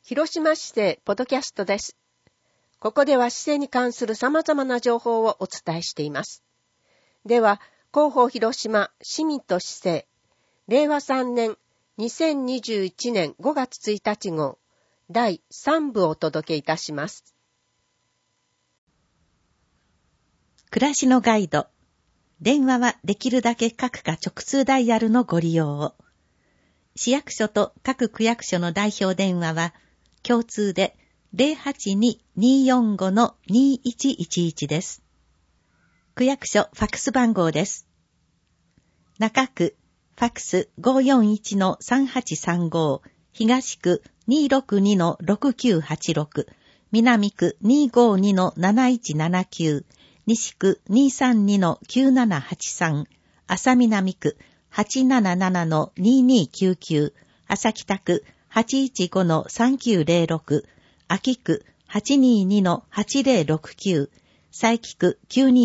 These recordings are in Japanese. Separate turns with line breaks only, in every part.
広島市政ポッドキャストです。ここでは市政に関する様々な情報をお伝えしています。では、広報広島市民と市政、令和3年2021年5月1日号、第3部をお届けいたします。
暮らしのガイド。電話はできるだけ各課直通ダイヤルのご利用を。市役所と各区役所の代表電話は、共通で 082-245-2111 です。区役所ファックス番号です。中区ファックス 541-3835、東区 262-6986、南区 252-7179、西区 232-9783、浅南区 877-2299、朝北区 815-3906、秋区 822-8069、佐伯区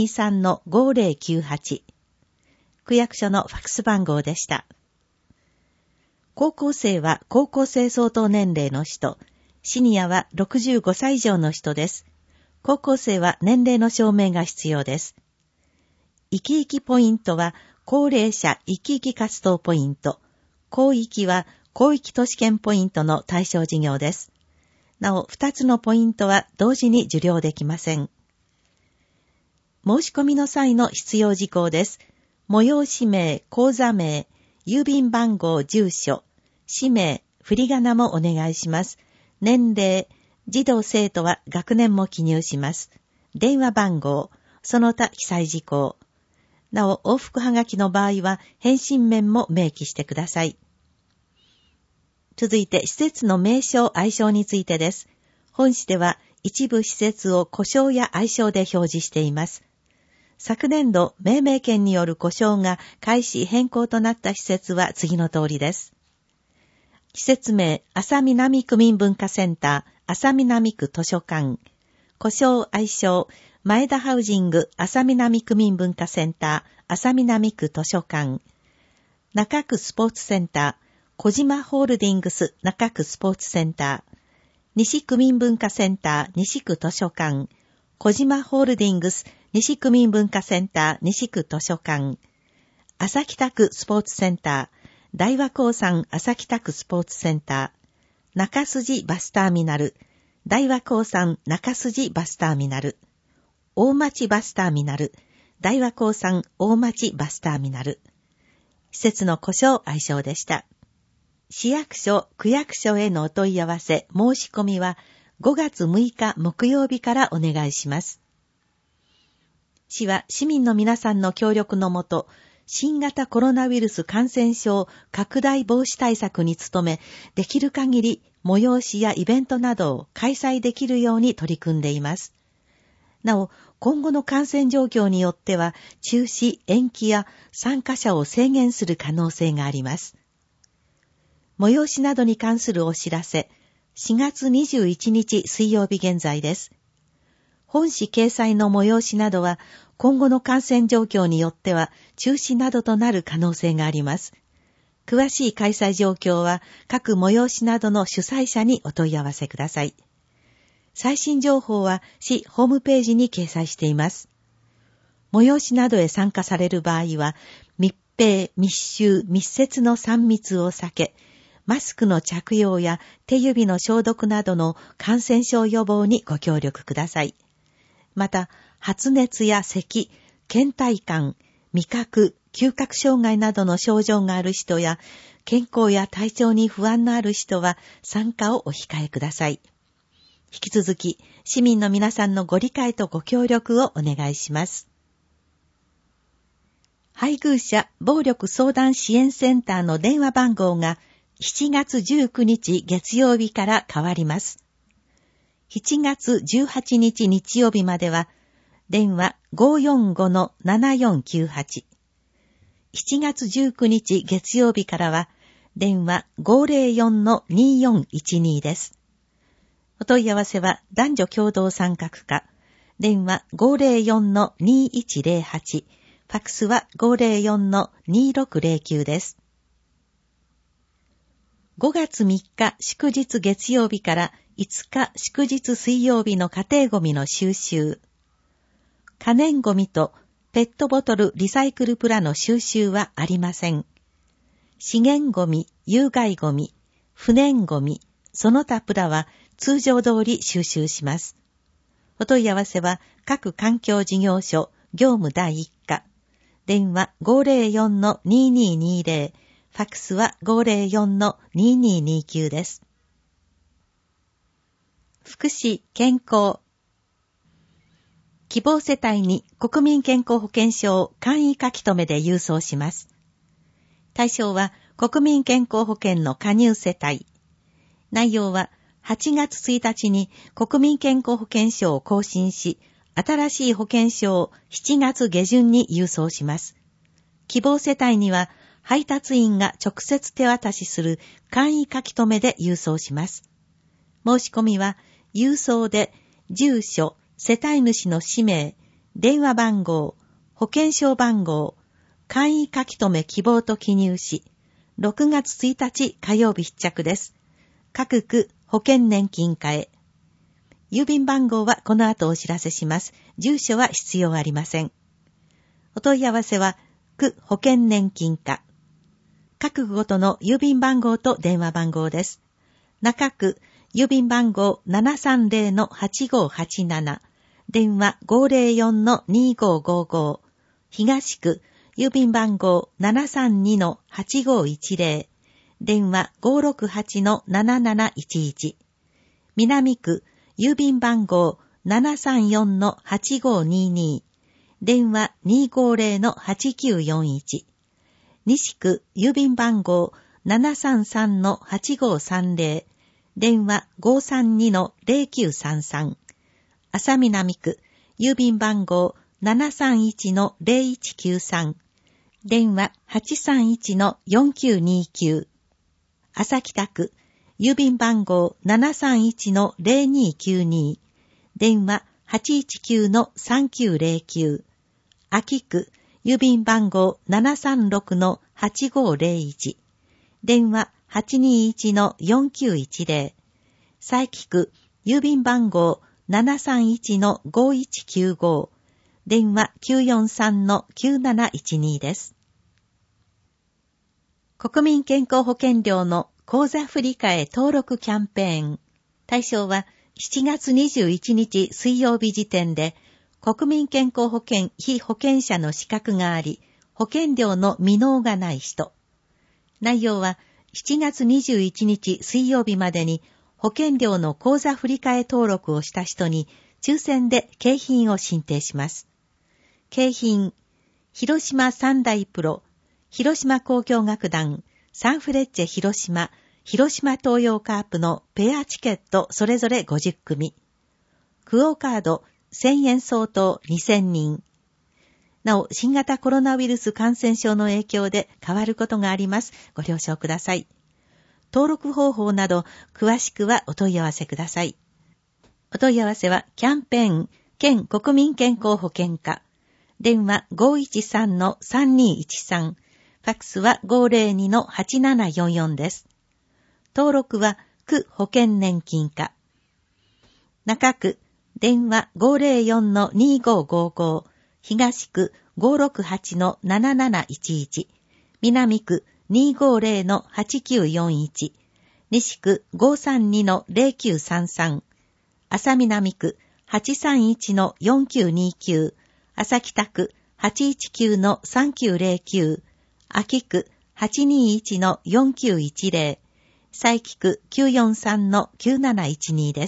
923-5098。区役所のファックス番号でした。高校生は高校生相当年齢の人、シニアは65歳以上の人です。高校生は年齢の証明が必要です。生き生きポイントは高齢者生き生き活動ポイント、広域は広域都市圏ポイントの対象事業です。なお、2つのポイントは同時に受領できません。申し込みの際の必要事項です。催し名、口座名、郵便番号、住所、氏名、振り仮名もお願いします。年齢、児童生徒は学年も記入します。電話番号、その他記載事項。なお、往復はがきの場合は返信面も明記してください。続いて、施設の名称・愛称についてです。本市では一部施設を呼称や愛称で表示しています。昨年度、命名権による呼称が開始変更となった施設は次の通りです。施設名、安佐南区民文化センター、安佐南区図書館。呼称愛称、前田ハウジング安佐南区民文化センター、安佐南区図書館。中区スポーツセンター、小島ホールディングス中区スポーツセンター。西区民文化センター、西区図書館。小島ホールディングス西区民文化センター、西区図書館。朝北区スポーツセンター、大和鉱山朝北区スポーツセンター。中筋バスターミナル、大和鉱山中筋バスターミナル。大町バスターミナル、大和鉱山大町バスターミナル。施設の呼称愛称でした。市役所、区役所へのお問い合わせ、申し込みは5月6日木曜日からお願いします。市は市民の皆さんの協力のもと、新型コロナウイルス感染症拡大防止対策に努め、できる限り催しやイベントなどを開催できるように取り組んでいます。なお、今後の感染状況によっては、中止、延期や参加者を制限する可能性があります。催しなどに関するお知らせ、4月21日水曜日現在です。本誌掲載の催しなどは、今後の感染状況によっては中止などとなる可能性があります。詳しい開催状況は、各催しなどの主催者にお問い合わせください。最新情報は市ホームページに掲載しています。催しなどへ参加される場合は、密閉、密集、密接の3密を避け、マスクの着用や手指の消毒などの感染症予防にご協力ください。また、発熱や咳、倦怠感、味覚、嗅覚障害などの症状がある人や、健康や体調に不安のある人は参加をお控えください。引き続き、市民の皆さんのご理解とご協力をお願いします。配偶者暴力相談支援センターの電話番号が7月19日月曜日から変わります。7月18日日曜日までは、電話 545-7498。7月19日月曜日からは、電話 504-2412 です。お問い合わせは男女共同参画課、電話 504-2108、ファックスは 504-2609 です。 5月3日祝日月曜日から5日祝日水曜日の家庭ゴミの収集。可燃ゴミとペットボトルリサイクルプラの収集はありません。資源ゴミ、有害ゴミ、不燃ゴミ、その他プラは通常通り収集します。お問い合わせは各環境事業所業務第1課。電話 504-2220、ファックスは 504-2229 です。福祉・健康。希望世帯に国民健康保険証を簡易書き留めで郵送します。対象は国民健康保険の加入世帯。内容は8月1日に国民健康保険証を更新し、新しい保険証を7月下旬に郵送します。希望世帯には配達員が直接手渡しする簡易書き留めで郵送します。申し込みは郵送で住所、世帯主の氏名、電話番号、保険証番号、簡易書き留め希望と記入し、6月1日火曜日必着です。各区保険年金課へ。郵便番号はこの後お知らせします。住所は必要ありません。お問い合わせは区保険年金課。各区ごとの郵便番号と電話番号です。中区郵便番号 730-8587、電話 504-2555、東区郵便番号 732-8510、電話 568-7711、南区郵便番号 734-8522、電話 250-8941、西区郵便番号 733-8530、電話 532-0933、浅南区郵便番号 731-0193、電話 831-4929、朝北区郵便番号 731-0292、電話 819-3909、秋区郵便番号 736-8501、電話 821-4910、佐伯区郵便番号 731-5195、電話 943-9712 です。国民健康保険料の口座振替登録キャンペーン。対象は7月21日水曜日時点で国民健康保険被保険者の資格があり、保険料の未納がない人。内容は7月21日水曜日までに保険料の口座振替登録をした人に抽選で景品を進呈します。景品、広島三大プロ、広島交響楽団、サンフレッチェ広島、広島東洋カープのペアチケットそれぞれ50組。クオカード1000円相当2000人。なお、新型コロナウイルス感染症の影響で変わることがあります。ご了承ください。登録方法など詳しくはお問い合わせください。お問い合わせはキャンペーン県国民健康保険課。電話 513-3213。ファックスは 502-8744 です。登録は区保険年金課。中区、電話 504-2555。東区 568-7711。南区 250-8941。西区 532-0933。浅南区 831-4929。朝北区 819-3909。秋区 821-4910。佐伯区 943-9712 です。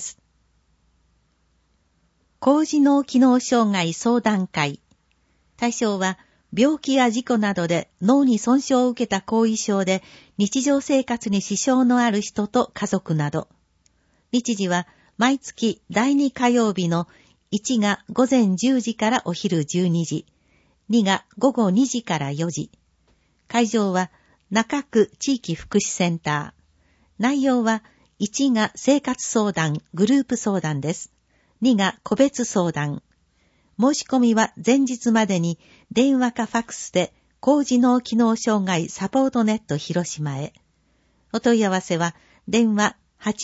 高次脳機能障害相談会。対象は病気や事故などで脳に損傷を受けた後遺症で日常生活に支障のある人と家族など。日時は毎月第2火曜日の1が午前10時からお昼12時、2が午後2時から4時。会場は中区地域福祉センター。内容は1が生活相談、グループ相談です。2が個別相談。申し込みは前日までに電話かファックスで高次脳機能障害サポートネット広島へ。 お問い合わせは、電話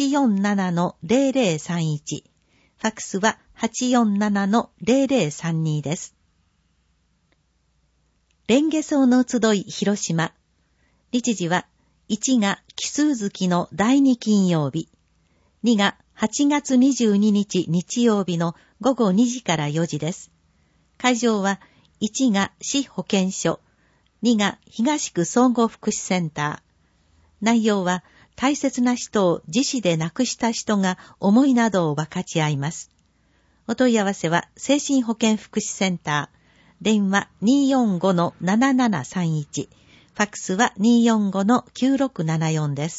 847-0031、ファックスは 847-0032 です。蓮華荘の集い広島。日時は、1が奇数月の第2金曜日、2が8月22日日曜日の午後2時から4時です。会場は、1が市保健所、2が東区総合福祉センター。内容は、大切な人を自死で亡くした人が思いなどを分かち合います。お問い合わせは、精神保健福祉センター、電話 245-7731、ファックスは 245-9674 です。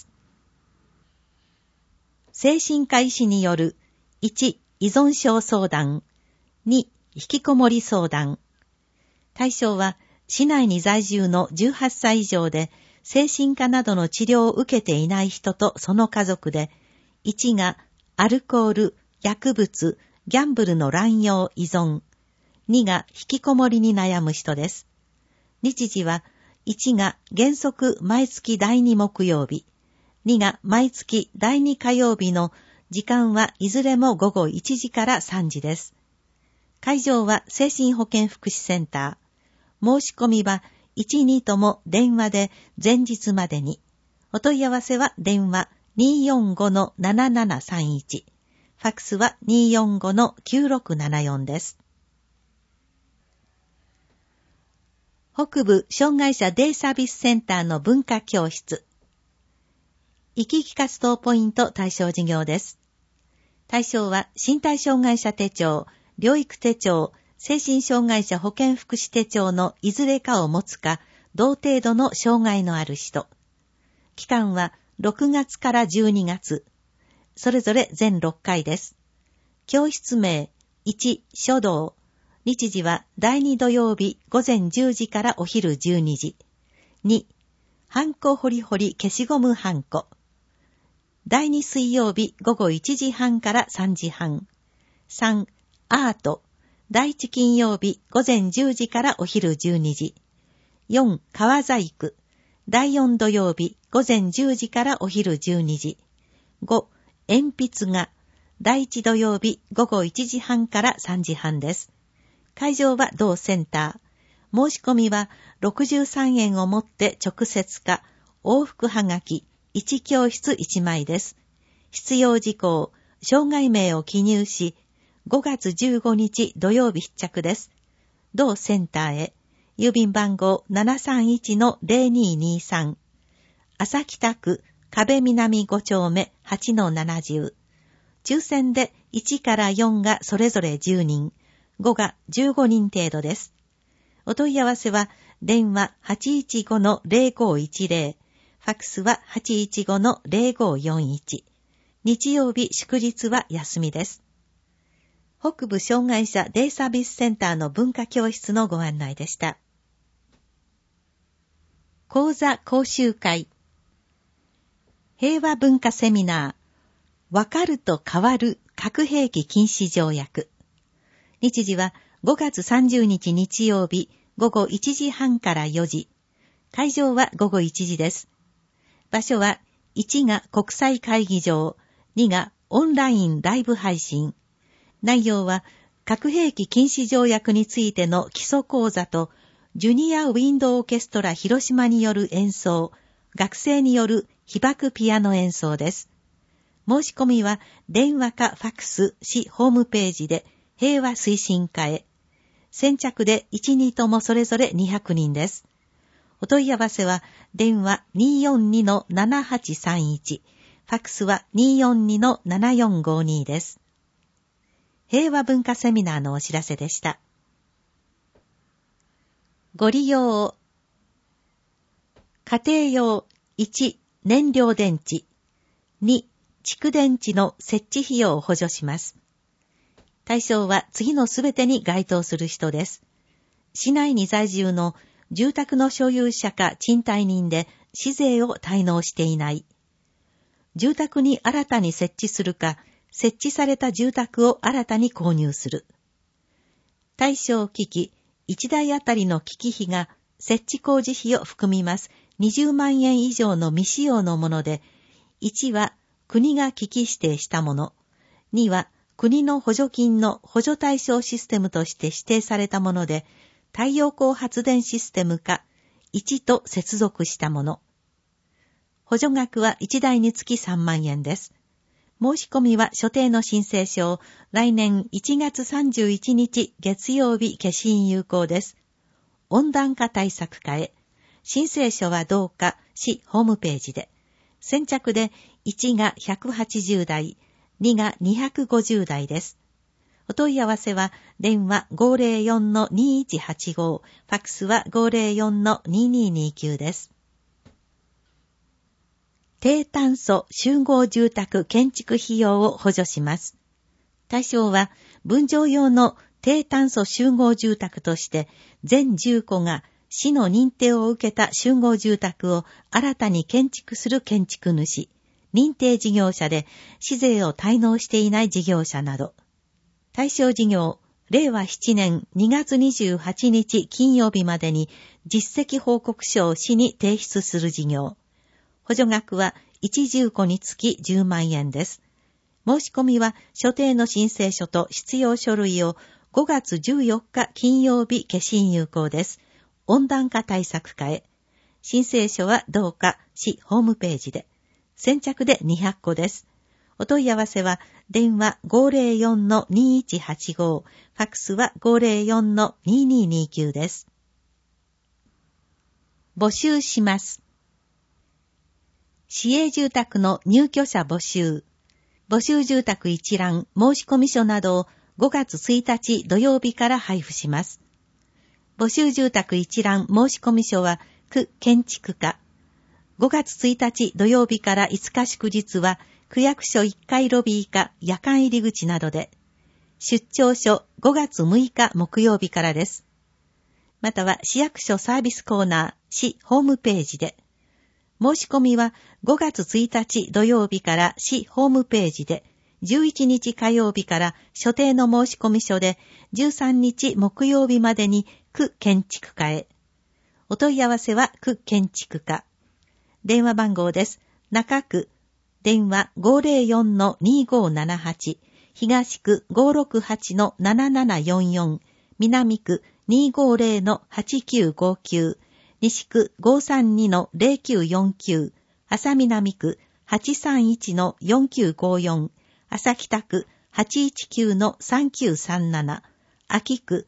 精神科医師による1、依存症相談、2、引きこもり相談。対象は、市内に在住の18歳以上で、精神科などの治療を受けていない人とその家族で、1がアルコール、薬物、ギャンブルの乱用依存、2が引きこもりに悩む人です。日時は、1が原則毎月第2木曜日、2が毎月第2火曜日の時間はいずれも午後1時から3時です。会場は精神保健福祉センター。申し込みは1、2とも電話で前日までに。お問い合わせは電話 245-7731。ファックスは 245-9674 です。北部障害者デイサービスセンターの文化教室。生き生き活動ポイント対象事業です。対象は身体障害者手帳、療育手帳、精神障害者保健福祉手帳のいずれかを持つか、同程度の障害のある人。期間は6月から12月。それぞれ全6回です。教室名、1、書道。日時は第2土曜日午前10時からお昼12時。2、ハンコホリホリ消しゴムハンコ。第2水曜日午後1時半から3時半。3、アート。第1金曜日午前10時からお昼12時。4、革細工。第4土曜日午前10時からお昼12時。5、鉛筆画。第1土曜日午後1時半から3時半です。会場は同センター。申し込みは63円をもって直接か、往復はがき1教室1枚です。必要事項、障害名を記入し、5月15日土曜日必着です。同センターへ、郵便番号 731-0223、朝北区壁南5丁目 8-70。抽選で1から4がそれぞれ10人、5が15人程度です。お問い合わせは、電話 815-0510、ファックスは 815-0541。日曜日祝日は休みです。北部障害者デイサービスセンターの文化教室のご案内でした。講座講習会。平和文化セミナー。わかると変わる核兵器禁止条約。日時は5月30日日曜日午後1時半から4時。会場は午後1時です。場所は1が国際会議場、2がオンラインライブ配信。内容は核兵器禁止条約についての基礎講座とジュニアウィンドオーケストラ広島による演奏、学生による被爆ピアノ演奏です。申し込みは電話かファックス、市ホームページで平和推進課へ。先着で1、2ともそれぞれ200人です。お問い合わせは電話 242-7831、ファックスは 242-7452 です。平和文化セミナーのお知らせでした。ご利用を。家庭用1、燃料電池。2、蓄電池の設置費用を補助します。対象は次のすべてに該当する人です。市内に在住の住宅の所有者か賃貸人で市税を滞納していない。住宅に新たに設置するか、設置された住宅を新たに購入する。対象機器、1台あたりの機器費が設置工事費を含みます 20万円以上の未使用のもので、1は国が機器指定したもの、2は国の補助金の補助対象システムとして指定されたもので、太陽光発電システムか1と接続したもの。補助額は1台につき3万円です。申し込みは所定の申請書を来年1月31日月曜日消印有効です。温暖化対策課へ。申請書は同課市ホームページで。先着で1が180台、2が250台です。お問い合わせは電話 504-2185、ファックスは 504-2229 です。低炭素集合住宅建築費用を補助します。対象は分譲用の低炭素集合住宅として全10戸が市の認定を受けた集合住宅を新たに建築する建築主、認定事業者で市税を滞納していない事業者など。対象事業、令和7年2月28日金曜日までに実績報告書を市に提出する事業。補助額は1住戸につき10万円です。申し込みは所定の申請書と必要書類を5月14日金曜日消印有効です。温暖化対策課へ。申請書は同課市ホームページで。先着で200戸です。お問い合わせは電話 504-2185、ファックスは 504-2229 です。募集します。市営住宅の入居者募集。募集住宅一覧申込書などを5月1日土曜日から配布します。募集住宅一覧申込書は区建築課。5月1日土曜日から5日祝日は区役所1階ロビーか夜間入り口などで。出張書5月6日木曜日からです。または市役所サービスコーナー市ホームページで。申し込みは5月1日土曜日から市ホームページで、11日火曜日から所定の申込書で、13日木曜日までに区建築課へ。お問い合わせは区建築課。電話番号です。中区、電話 504-2578、東区 568-7744、南区 250-8959、西区 532-0949、朝南区 831-4954、朝北区 819-3937、秋区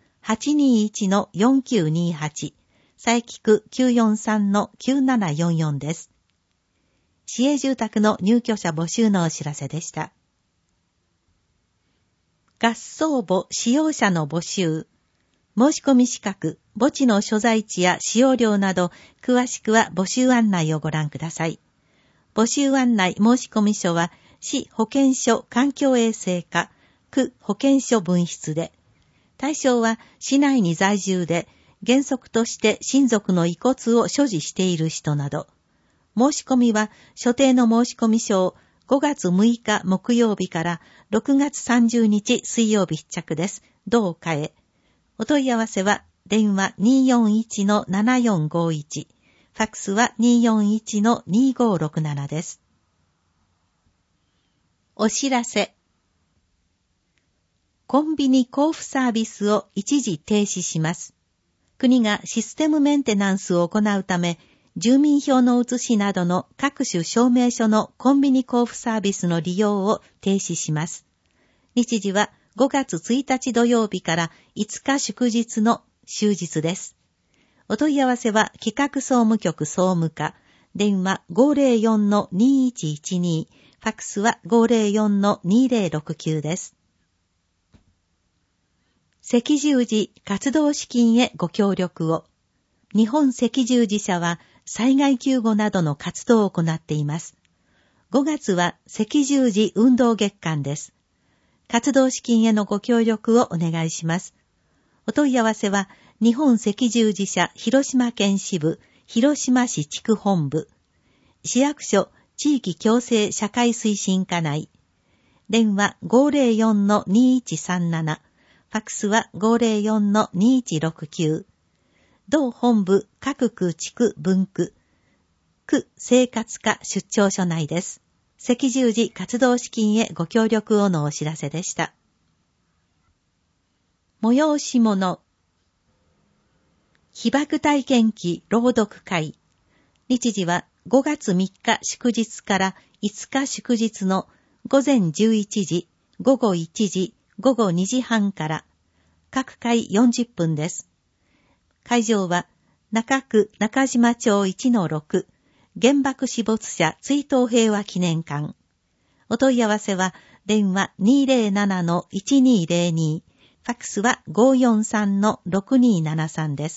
821-4928、佐伯区 943-9744 です。市営住宅の入居者募集のお知らせでした。合葬墓使用者の募集。申込資格、墓地の所在地や使用料など、詳しくは募集案内をご覧ください。募集案内申込書は、市保健所環境衛生課、区保健所分室で、対象は市内に在住で、原則として親族の遺骨を所持している人など、申し込みは所定の申込書を5月6日木曜日から6月30日水曜日必着です。同課へ。お問い合わせは電話 241-7451、ファックスは 241-2567 です。お知らせ。コンビニ交付サービスを一時停止します。国がシステムメンテナンスを行うため、住民票の写しなどの各種証明書のコンビニ交付サービスの利用を停止します。日時は5月1日土曜日から5日祝日の終日です。お問い合わせは企画総務局総務課、電話 504-2112、ファックスは 504-2069 です。赤十字活動資金へご協力を。日本赤十字社は災害救護などの活動を行っています。5月は赤十字運動月間です。活動資金へのご協力をお願いします。お問い合わせは、日本赤十字社広島県支部、広島市地区本部、市役所地域共生社会推進課内、電話 504-2137、ファックスは 504-2169、同本部各区地区分区、 区生活課出張所内です。赤十字活動資金へご協力をのお知らせでした。催し物。被爆体験記朗読会。日時は5月3日祝日から5日祝日の午前11時、午後1時、午後2時半から各回40分です。会場は中区中島町 1-6 原爆死没者追悼平和記念館。お問い合わせは電話 207-1202、ファックスは 543-6273 です。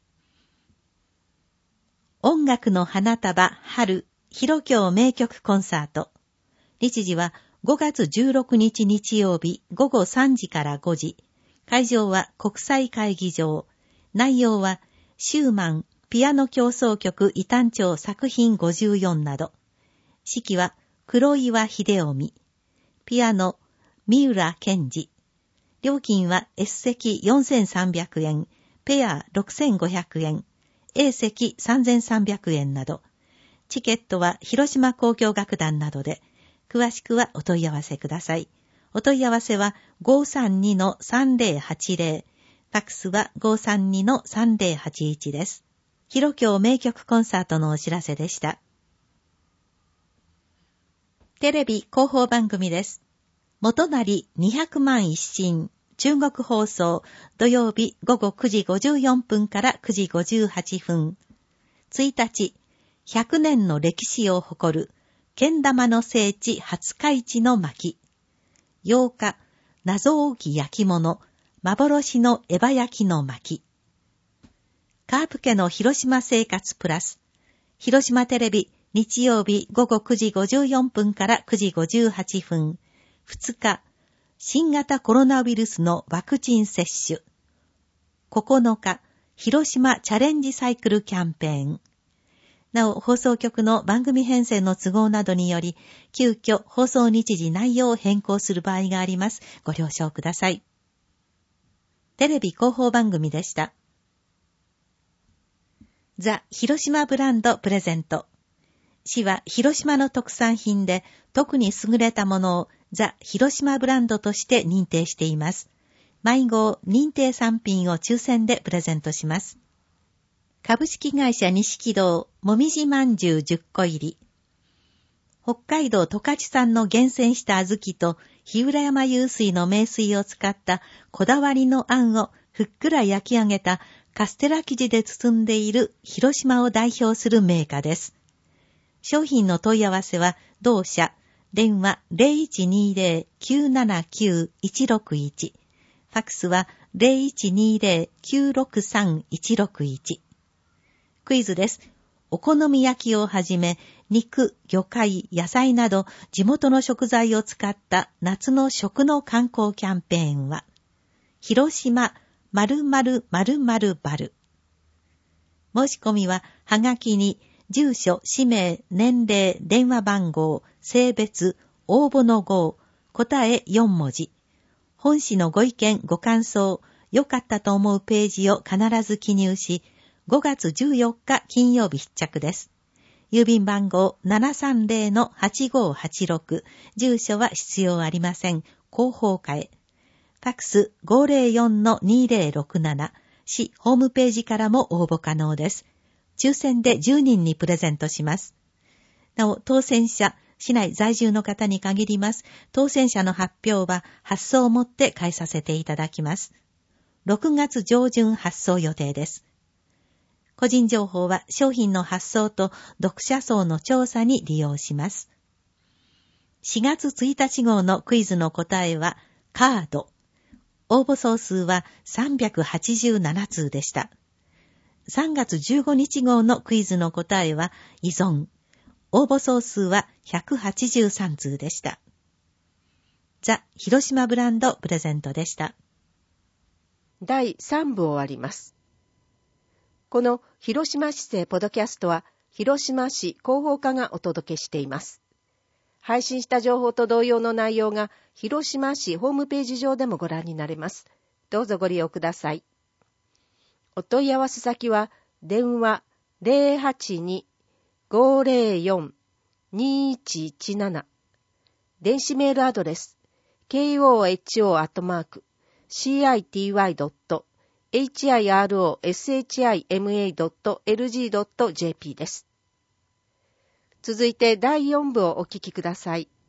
音楽の花束春広響名曲コンサート。日時は5月16日日曜日午後3時から5時。会場は国際会議場。内容はシューマンピアノ協奏曲異端調作品54など。指揮は黒岩秀臣。ピアノ三浦健二。料金は S 席4300円、ペア6500円、A 席3300円など。チケットは広島交響楽団などで、詳しくはお問い合わせください。お問い合わせは 532-3080、ファックスは 532-3081 です。広響名曲コンサートのお知らせでした。テレビ広報番組です。元成200万一新中国放送土曜日午後9時54分から9時58分。1日、100年の歴史を誇るけん玉の聖地廿日市の巻。8日、謎多き焼き物、幻のエバ焼きの巻。カープ家の広島生活プラス。広島テレビ、日曜日午後9時54分から9時58分。2日、新型コロナウイルスのワクチン接種。9日、広島チャレンジサイクルキャンペーン。なお、放送局の番組編成の都合などにより、急遽放送日時内容を変更する場合があります。ご了承ください。テレビ広報番組でした。ザ・広島ブランドプレゼント。市は広島の特産品で特に優れたものをザ・広島ブランドとして認定しています。毎号認定産品を抽選でプレゼントします。株式会社錦堂もみじまんじゅう10個入り。北海道十勝産の厳選した小豆と日浦山湧水の名水を使ったこだわりのあんをふっくら焼き上げたカステラ生地で包んでいる広島を代表する銘菓です。商品の問い合わせは同社電話 0120-979-161、ファックスは 0120-963-161。クイズです。お好み焼きをはじめ、肉、魚介、野菜など地元の食材を使った夏の食の観光キャンペーンは、広島〇〇〇〇バル。申し込みは、はがきに、住所、氏名、年齢、電話番号、性別、応募の号、答え4文字。本誌のご意見、ご感想、良かったと思うページを必ず記入し、5月14日金曜日必着です。郵便番号 730-8586、住所は必要ありません。広報課へ。ファックス 504-2067、市ホームページからも応募可能です。抽選で10人にプレゼントします。なお、当選者、市内在住の方に限ります。当選者の発表は発送をもって返させていただきます。6月上旬発送予定です。個人情報は商品の発送と読者層の調査に利用します。4月1日号のクイズの答えはカード。応募総数は387通でした。3月15日号のクイズの答えは依存。応募総数は183通でした。ザ・広島ブランドプレゼントでした。
第3部終わります。この広島市政ポドキャストは広島市広報課がお届けしています。配信した情報と同様の内容が広島市ホームページ上でもご覧になれます。どうぞご利用ください。お問い合わせ先は電話 504-2117。電子メールアドレス koho.city.hirosHIMA.lg.jp です。続いて第4部をお聞きください。